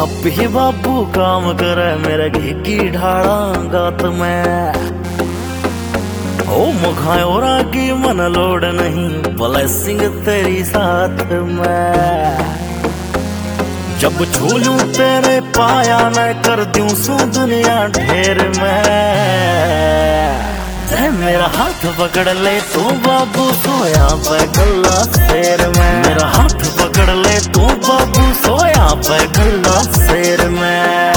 अब ही बाबू काम करे मेरे घी की ढाड़ा गात में। ओ मुखाए और की मन लोड नहीं, ब्लेसिंग तेरी साथ में। जब छू लूं तेरे पाया मैं कर दूं सू दुनिया ढेर में। मेरा हाथ पकड़ ले तू बाबू सोया पे गल्ला शेर में। मेरा हाथ पकड़ ले तू बाबू सोया पे गल्ला शेर में।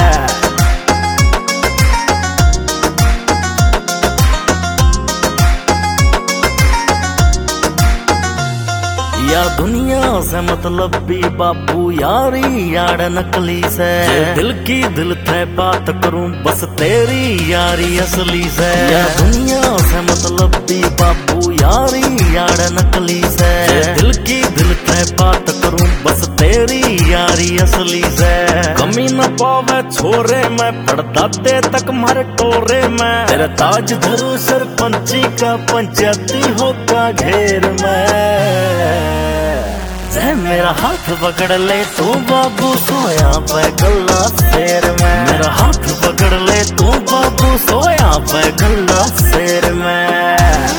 या दुनिया से मतलब भी बाबू यारी यार नकली से। दिल की दिल थे बात करूं बस तेरी यारी असली से। या दुनिया से मतलब भी बाबू यारी यार नकली से। दिल की दिल थे बात करूं बस तेरी यारी असली से। कमी न पावे छोरे मैं पड़ता दे तक मारे टोरे में। तेरे ताज धरू सरपंची का पंचायती होगा घेर में। मेरा हाथ पकड़ ले तू बाबू सोया पे गल्ला शेर में। मेरा हाथ पकड़ ले तू बाबू सोया पे गल्ला शेर में।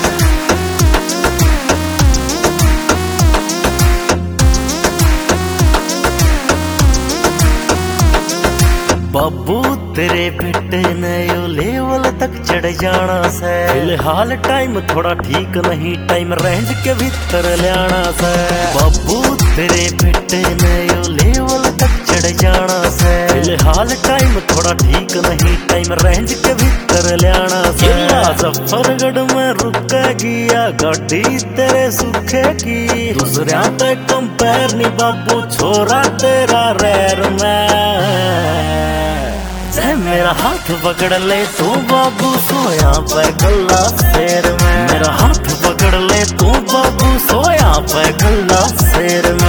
बाबू तेरे बेटे ने यो लेवल तक चढ़ जाना से। फिलहाल टाइम थोड़ा ठीक नहीं, टाइम रेंज के भीतर लाना से। बाबू तेरे बेटे ने यो लेवल तक चढ़ जाना से। फिलहाल टाइम थोड़ा ठीक नहीं, टाइम रेंज के भीतर लाना से। मुजफ्फरगढ़ में रुकेगी या गाड़ी तेरे सूखेगी। दूसरा पे कंपेयर नहीं बाबू छोरा तेरा रैर में। मेरा हाथ पकड़ ले तू बाबू सोया पे गल्ला शेर में। मेरा हाथ पकड़ ले तू बाबू सोया पे गल्ला शेर में।